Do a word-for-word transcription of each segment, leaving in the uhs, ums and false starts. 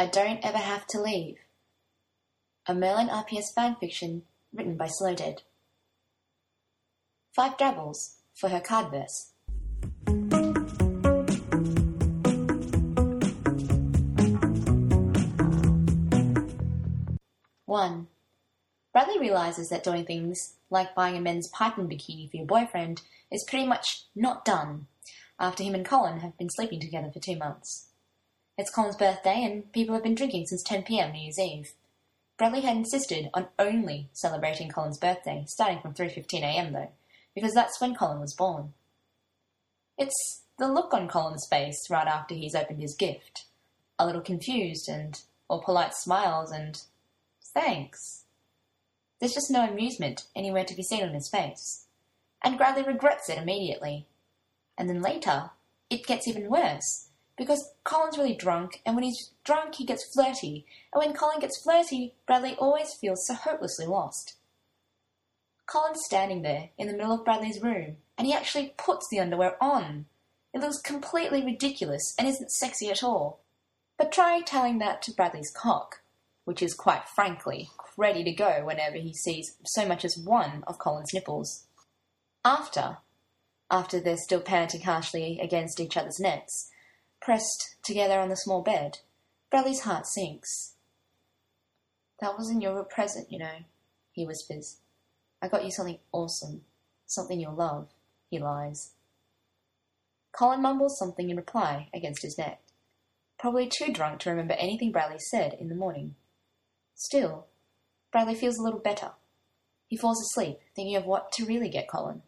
I Don't Ever Have to Leave. A Merlin R P S fanfiction written by Slowdead. Five Drabbles for her card verse. one. Bradley realises that doing things like buying a men's piping bikini for your boyfriend is pretty much not done after him and Colin have been sleeping together for two months. It's Colin's birthday and people have been drinking since ten p.m. New Year's Eve. Bradley had insisted on only celebrating Colin's birthday, starting from three fifteen a.m. though, because that's when Colin was born. It's the look on Colin's face right after he's opened his gift. A little confused and all polite smiles and thanks. There's just no amusement anywhere to be seen on his face. And Bradley regrets it immediately. And then later, it gets even worse, because Colin's really drunk, and when he's drunk, he gets flirty. And when Colin gets flirty, Bradley always feels so hopelessly lost. Colin's standing there in the middle of Bradley's room, and he actually puts the underwear on. It looks completely ridiculous and isn't sexy at all. But try telling that to Bradley's cock, which is quite frankly ready to go whenever he sees so much as one of Colin's nipples. After, after they're still panting harshly against each other's necks, pressed together on the small bed, Bradley's heart sinks. "That wasn't your present, you know," he whispers. "I got you something awesome, something you'll love," he lies. Colin mumbles something in reply against his neck, probably too drunk to remember anything Bradley said in the morning. Still, Bradley feels a little better. He falls asleep, thinking of what to really get Colin.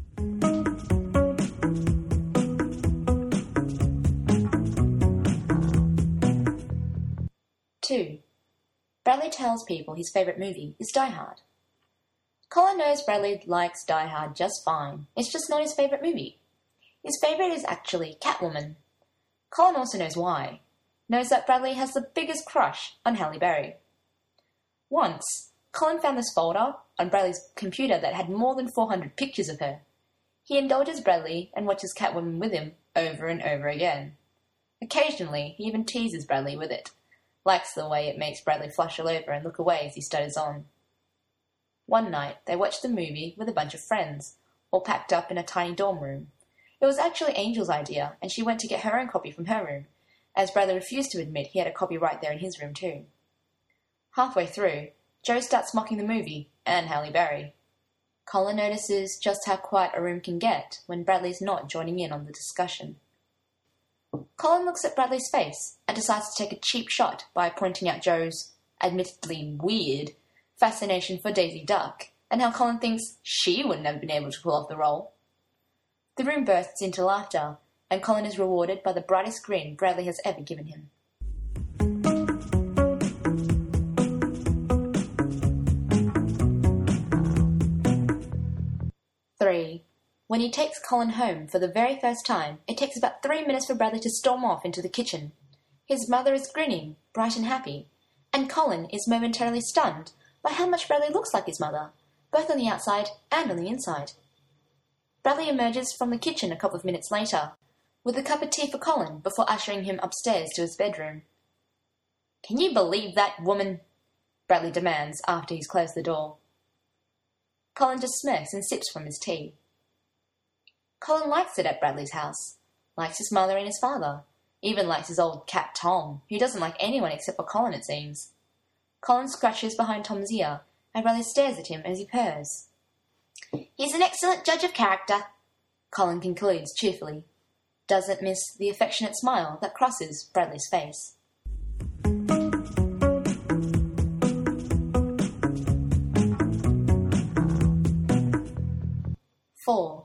two. Bradley tells people his favourite movie is Die Hard. Colin knows Bradley likes Die Hard just fine. It's just not his favourite movie. His favourite is actually Catwoman. Colin also knows why. Knows that Bradley has the biggest crush on Halle Berry. Once, Colin found this folder on Bradley's computer that had more than four hundred pictures of her. He indulges Bradley and watches Catwoman with him over and over again. Occasionally, he even teases Bradley with it. Likes the way it makes Bradley flush all over and look away as he stutters on. One night, they watched the movie with a bunch of friends, all packed up in a tiny dorm room. It was actually Angel's idea, and she went to get her own copy from her room, as Bradley refused to admit he had a copy right there in his room too. Halfway through, Joe starts mocking the movie and Halle Berry. Colin notices just how quiet a room can get when Bradley's not joining in on the discussion. Colin looks at Bradley's face and decides to take a cheap shot by pointing out Joe's, admittedly weird, fascination for Daisy Duck, and how Colin thinks she wouldn't have been able to pull off the role. The room bursts into laughter, and Colin is rewarded by the brightest grin Bradley has ever given him. three. When he takes Colin home for the very first time, it takes about three minutes for Bradley to storm off into the kitchen. His mother is grinning, bright and happy, and Colin is momentarily stunned by how much Bradley looks like his mother, both on the outside and on the inside. Bradley emerges from the kitchen a couple of minutes later, with a cup of tea for Colin before ushering him upstairs to his bedroom. "Can you believe that woman?" Bradley demands after he's closed the door. Colin just smirks and sips from his tea. Colin likes it at Bradley's house, likes his mother and his father, even likes his old cat Tom, who doesn't like anyone except for Colin, it seems. Colin scratches behind Tom's ear, and Bradley stares at him as he purrs. "He's an excellent judge of character," Colin concludes cheerfully. Doesn't miss the affectionate smile that crosses Bradley's face. four.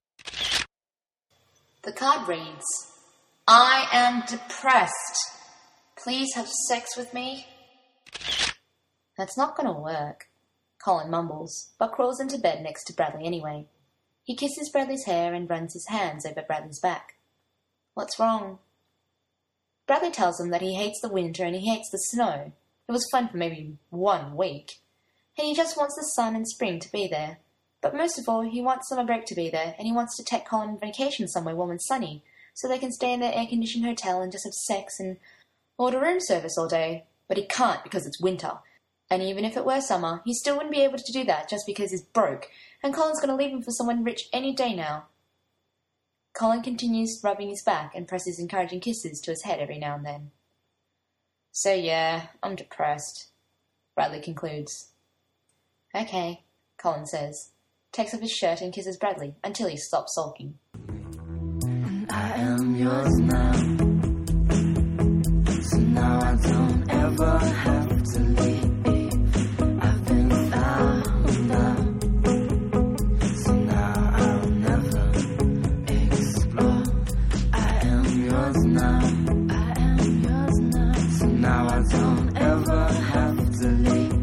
The card reads, "I am depressed. Please have sex with me." That's not going to work, Colin mumbles, but crawls into bed next to Bradley anyway. He kisses Bradley's hair and runs his hands over Bradley's back. "What's wrong?" Bradley tells him that he hates the winter and he hates the snow. It was fun for maybe one week. And he just wants the sun and spring to be there. But most of all, he wants summer break to be there, and he wants to take Colin on vacation somewhere warm and sunny, so they can stay in their air-conditioned hotel and just have sex and Order room service all day, but he can't because it's winter. And even if it were summer, he still wouldn't be able to do that just because he's broke, and Colin's going to leave him for someone rich any day now. Colin continues rubbing his back and presses encouraging kisses to his head every now and then. So yeah, I'm depressed, Bradley concludes. Okay, Colin says, takes off his shirt and kisses Bradley until he stops sulking. I am yours now, so now I don't ever have to leave. I've been found out, so now I'll never explore. I am yours now, I am yours now, so now I don't ever have to leave.